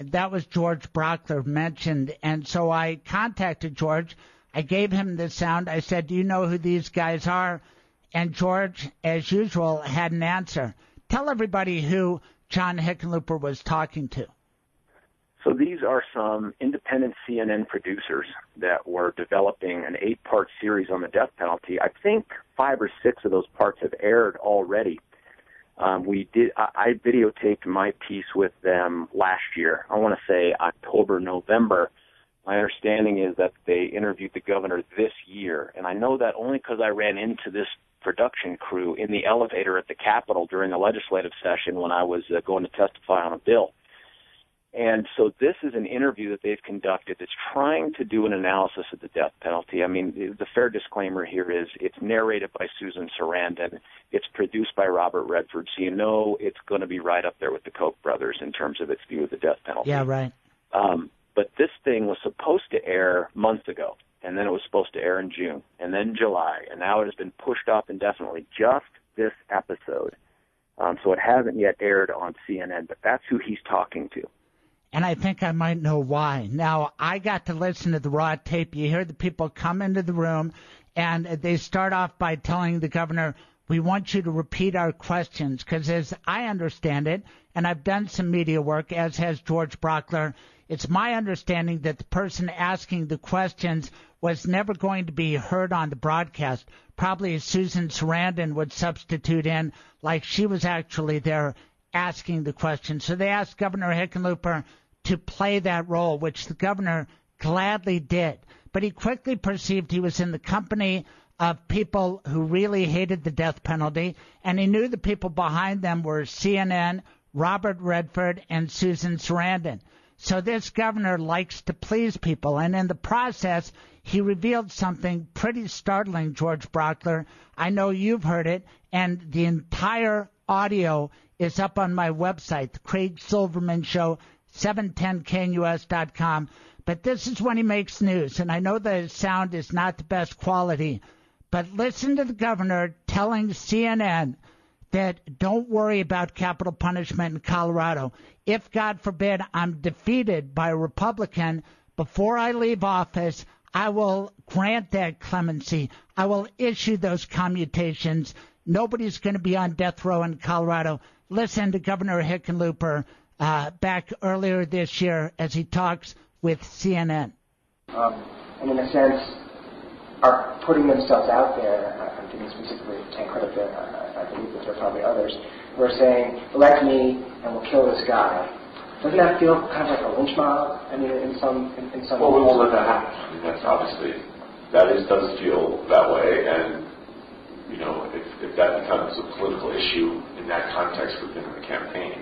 that was George Brockler mentioned. And so I contacted George. I gave him the sound. I said, do you know who these guys are? And George, as usual, had an answer. Tell everybody who John Hickenlooper was talking to. So these are some independent CNN producers that were developing an 8-part series on the death penalty. I think 5 or 6 of those parts have aired already. I videotaped my piece with them last year. I want to say October, November. My understanding is that they interviewed the governor this year, and I know that only because I ran into this production crew in the elevator at the Capitol during the legislative session when I was going to testify on a bill. And so this is an interview that they've conducted that's trying to do an analysis of the death penalty. I mean, the fair disclaimer here is it's narrated by Susan Sarandon. It's produced by Robert Redford, so you know it's going to be right up there with the Koch brothers in terms of its view of the death penalty. Yeah, right. But this thing was supposed to air months ago, and then it was supposed to air in June, and then July, and now it has been pushed off indefinitely, just this episode. So it hasn't yet aired on CNN, but that's who he's talking to. And I think I might know why. Now, I got to listen to the raw tape. You hear the people come into the room, and they start off by telling the governor, we want you to repeat our questions, because as I understand it, and I've done some media work, as has George Brockler, it's my understanding that the person asking the questions was never going to be heard on the broadcast. Probably Susan Sarandon would substitute in like she was actually there asking the question. So they asked Governor Hickenlooper to play that role, which the governor gladly did. But he quickly perceived he was in the company of people who really hated the death penalty, and he knew the people behind them were CNN, Robert Redford, and Susan Sarandon. So this governor likes to please people, and in the process, he revealed something pretty startling, George Brockler. I know you've heard it, and the entire audio is up on my website, The Craig Silverman Show, 710knus.com. But this is when he makes news, and I know the sound is not the best quality, but listen to the governor telling CNN that don't worry about capital punishment in Colorado. If, God forbid, I'm defeated by a Republican before I leave office, I will grant that clemency. I will issue those commutations. Nobody's going to be on death row in Colorado. Listen to Governor Hickenlooper back earlier this year as he talks with CNN. And in a sense, are putting themselves out there, I'm thinking specifically of Tank Creditor, I believe that there are probably others, who are saying, elect me and we'll kill this guy. Doesn't that feel kind of like a lynch mob? I mean, in some Well, we won't let that happen. I mean, that's obviously, does feel that way, and, you know, if that becomes a political issue in that context within the campaign,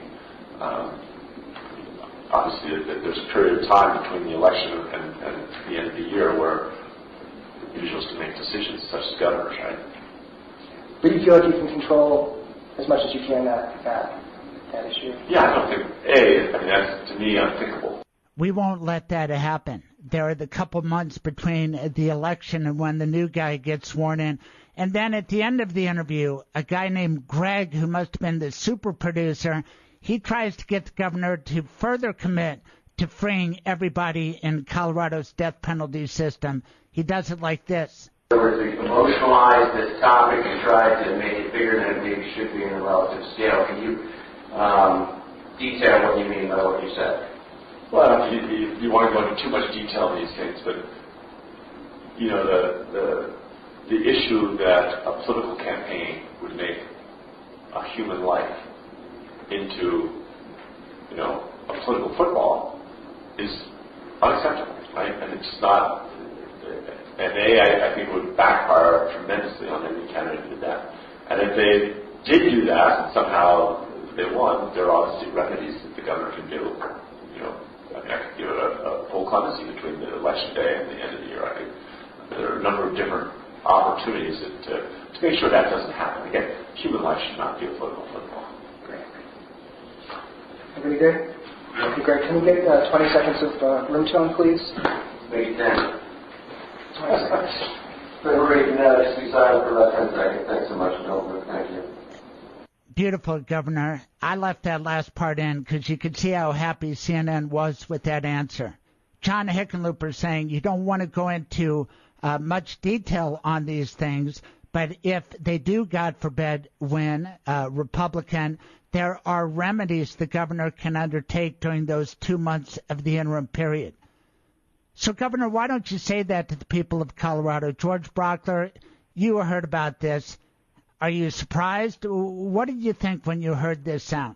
obviously there's a period of time between the election and the end of the year where individuals can make decisions, such as governors, right? But you feel like you can control as much as you can that issue? Yeah, I don't think, that's, to me, unthinkable. We won't let that happen. There are the couple months between the election and when the new guy gets sworn in. And then at the end of the interview, a guy named Greg, who must have been the super producer, he tries to get the governor to further commit to freeing everybody in Colorado's death penalty system. He does it like this. In other words, we emotionalize this topic and try to make it bigger than it maybe should be in a relative scale. Can you detail what you mean by what you said? Well, you want to go into too much detail in these things, but, you know, the issue that a political campaign would make a human life into, you know, a political football is unacceptable, right? And it's not, and I think it would backfire tremendously on any candidate who did that. And if they did do that, and somehow they won, there are obviously remedies that the governor can do. You know, I could give it a full clemency between the election day and the end of the year. There are a number of different opportunities to make sure that doesn't happen. Again, human life should not be a political football. Great. Everybody good? Okay, great. Can we get 20 seconds of room tone, please? Maybe 10. 20 seconds. Everybody can be silent for about 10 seconds. Thanks so much, Milton. Thank you. beautiful, Governor. I left that last part in because you could see how happy CNN was with that answer. John Hickenlooper saying you don't want to go into much detail on these things, but if they do, God forbid, win Republican, there are remedies the governor can undertake during those 2 months of the interim period. So, Governor, why don't you say that to the people of Colorado? George Brauchler, you heard about this. Are you surprised? What did you think when you heard this sound?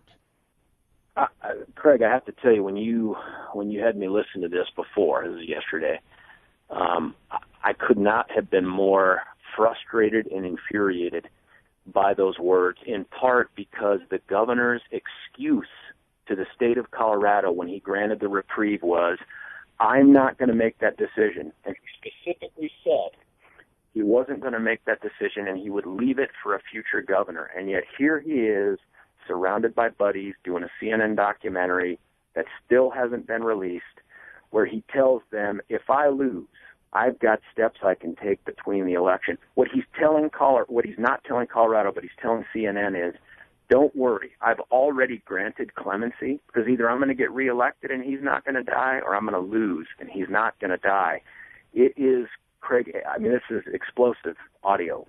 Craig, I have to tell you, when you had me listen to this before, this was yesterday, I could not have been more frustrated and infuriated by those words, in part because the governor's excuse to the state of Colorado when he granted the reprieve was, I'm not going to make that decision. And he specifically said he wasn't going to make that decision and he would leave it for a future governor. And yet here he is, surrounded by buddies, doing a CNN documentary that still hasn't been released, where he tells them, if I lose, I've got steps I can take between the election. What he's not telling Colorado, but he's telling CNN is, don't worry, I've already granted clemency, because either I'm going to get reelected and he's not going to die, or I'm going to lose and he's not going to die. It is, Craig, I mean, this is explosive audio.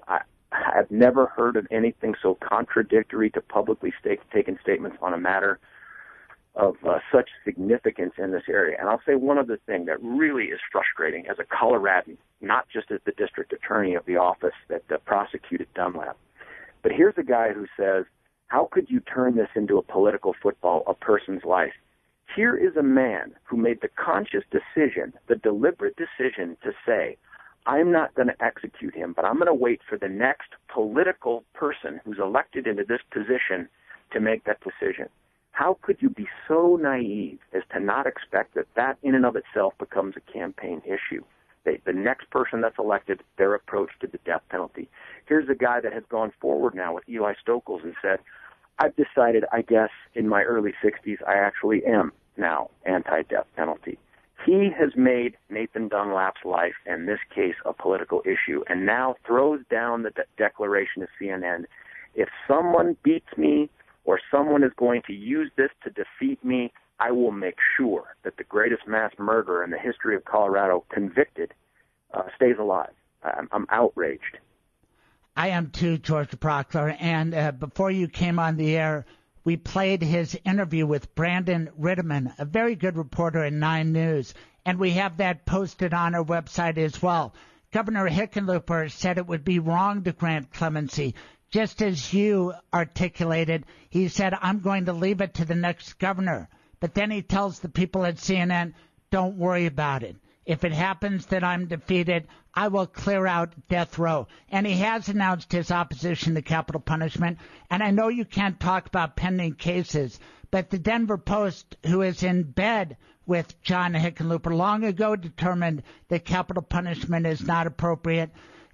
I've never heard of anything so contradictory to publicly taken statements on a matter of such significance in this area. And I'll say one other thing that really is frustrating as a Coloradan, not just as the district attorney of the office that prosecuted Dunlap. But here's a guy who says, how could you turn this into a political football, a person's life? Here is a man who made the conscious decision, the deliberate decision to say, I'm not going to execute him, but I'm going to wait for the next political person who's elected into this position to make that decision. How could you be so naive as to not expect that in and of itself becomes a campaign issue? The next person that's elected, their approach to the death penalty. Here's a guy that has gone forward now with Eli Stokols and said, I've decided, I guess, in my early 60s, I actually am now anti-death penalty. He has made Nathan Dunlap's life and this case a political issue and now throws down the declaration to CNN. If someone beats me or someone is going to use this to defeat me, I will make sure that the greatest mass murderer in the history of Colorado, convicted, stays alive. I'm outraged. I am too, George Brauchler. And before you came on the air, we played his interview with Brandon Ritterman, a very good reporter in 9 News, and we have that posted on our website as well. Governor Hickenlooper said it would be wrong to grant clemency. Just as you articulated, he said, I'm going to leave it to the next governor. But then he tells the people at CNN, don't worry about it. If it happens that I'm defeated, I will clear out death row. And he has announced his opposition to capital punishment. And I know you can't talk about pending cases, but the Denver Post, who is in bed with John Hickenlooper, long ago determined that capital punishment is not appropriate.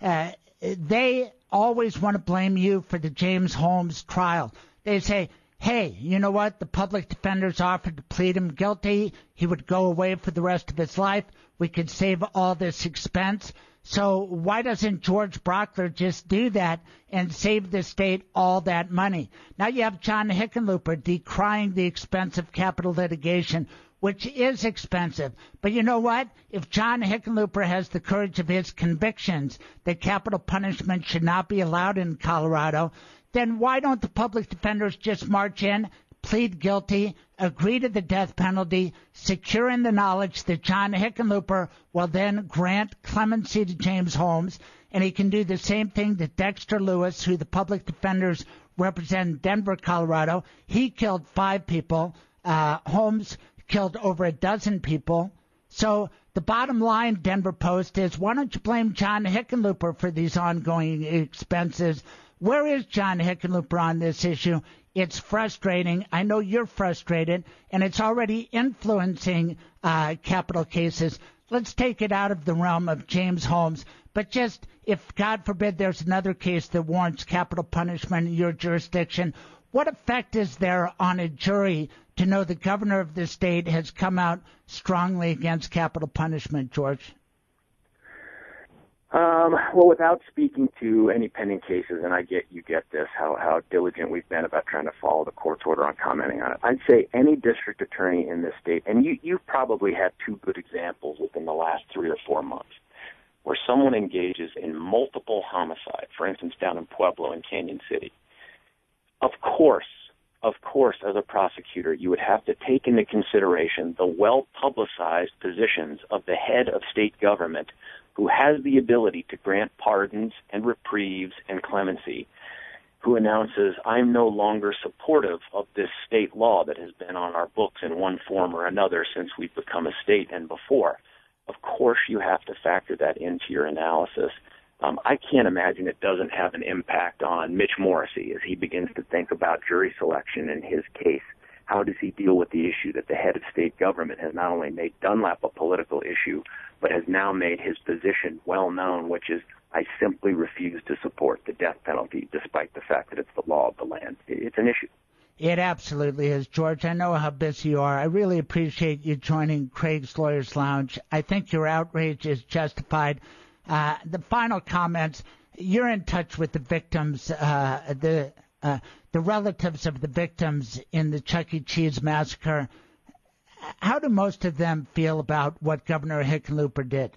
They always want to blame you for the James Holmes trial. They say, hey, you know what? The public defenders offered to plead him guilty. He would go away for the rest of his life. We could save all this expense. So why doesn't George Brauchler just do that and save the state all that money? Now you have John Hickenlooper decrying the expense of capital litigation, which is expensive. But you know what? If John Hickenlooper has the courage of his convictions that capital punishment should not be allowed in Colorado, then why don't the public defenders just march in, plead guilty, agree to the death penalty, securing the knowledge that John Hickenlooper will then grant clemency to James Holmes, and he can do the same thing to Dexter Lewis, who the public defenders represent in Denver, Colorado. He killed 5 people. Holmes killed over a dozen people. So the bottom line, Denver Post, is why don't you blame John Hickenlooper for these ongoing expenses? Where is John Hickenlooper on this issue? It's frustrating. I know you're frustrated, and it's already influencing capital cases. Let's take it out of the realm of James Holmes. But just if, God forbid, there's another case that warrants capital punishment in your jurisdiction, what effect is there on a jury to know the governor of the state has come out strongly against capital punishment, George? Well, without speaking to any pending cases, and you get this, how diligent we've been about trying to follow the court's order on commenting on it. I'd say any district attorney in this state, and you've probably had two good examples within the last 3 or 4 months, where someone engages in multiple homicide, for instance, down in Pueblo and Canyon City. Of course, as a prosecutor, you would have to take into consideration the well-publicized positions of the head of state government, who has the ability to grant pardons and reprieves and clemency, who announces, I'm no longer supportive of this state law that has been on our books in one form or another since we've become a state and before. Of course, you have to factor that into your analysis. I can't imagine it doesn't have an impact on Mitch Morrissey as he begins to think about jury selection in his case. How does he deal with the issue that the head of state government has not only made Dunlap a political issue, but has now made his position well known, which is, I simply refuse to support the death penalty, despite the fact that it's the law of the land. It's an issue. It absolutely is, George. I know how busy you are. I really appreciate you joining Craig's Lawyers Lounge. I think your outrage is justified. The final comments, you're in touch with the victims, the relatives of the victims in the Chuck E. Cheese massacre. How do most of them feel about what Governor Hickenlooper did?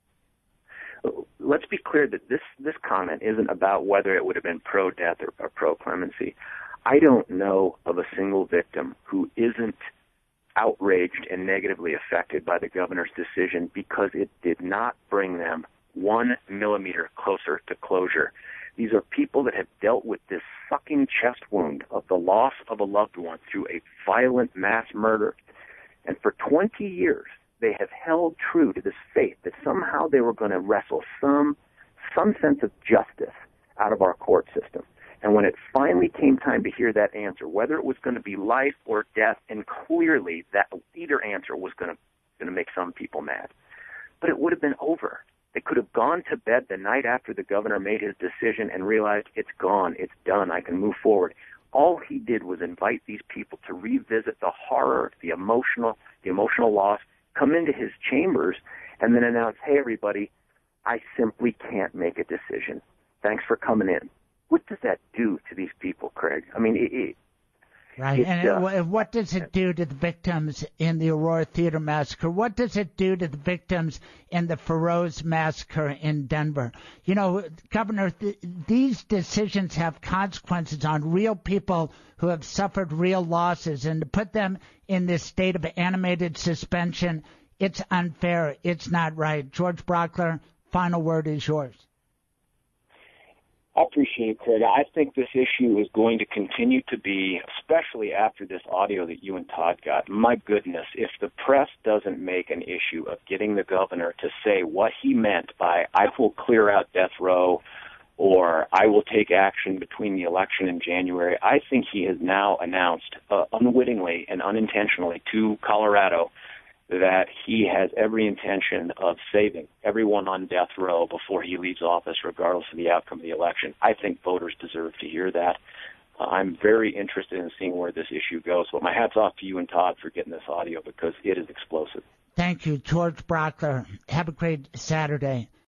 Let's be clear that this comment isn't about whether it would have been pro-death or pro-clemency. I don't know of a single victim who isn't outraged and negatively affected by the governor's decision because it did not bring them 1 millimeter closer to closure. These are people that have dealt with this sucking chest wound of the loss of a loved one through a violent mass murder. And for 20 years, they have held true to this faith that somehow they were going to wrestle some sense of justice out of our court system. And when it finally came time to hear that answer, whether it was going to be life or death, and clearly that either answer was going to make some people mad, but it would have been over. They could have gone to bed the night after the governor made his decision and realized it's gone, it's done, I can move forward. All he did was invite these people to revisit the horror, the emotional loss, come into his chambers, and then announce, hey, everybody, I simply can't make a decision. Thanks for coming in. What does that do to these people, Craig? I mean, right. And what does it do to the victims in the Aurora Theater massacre? What does it do to the victims in the Feroz massacre in Denver? You know, Governor, these decisions have consequences on real people who have suffered real losses, and to put them in this state of animated suspension, it's unfair. It's not right. George Brauchler, final word is yours. I appreciate it, Craig. I think this issue is going to continue to be, especially after this audio that you and Todd got. My goodness, if the press doesn't make an issue of getting the governor to say what he meant by, I will clear out death row, or I will take action between the election in January, I think he has now announced unwittingly and unintentionally to Colorado that he has every intention of saving everyone on death row before he leaves office, regardless of the outcome of the election. I think voters deserve to hear that. I'm very interested in seeing where this issue goes. But my hat's off to you and Todd for getting this audio because it is explosive. Thank you, George Brauchler. Have a great Saturday.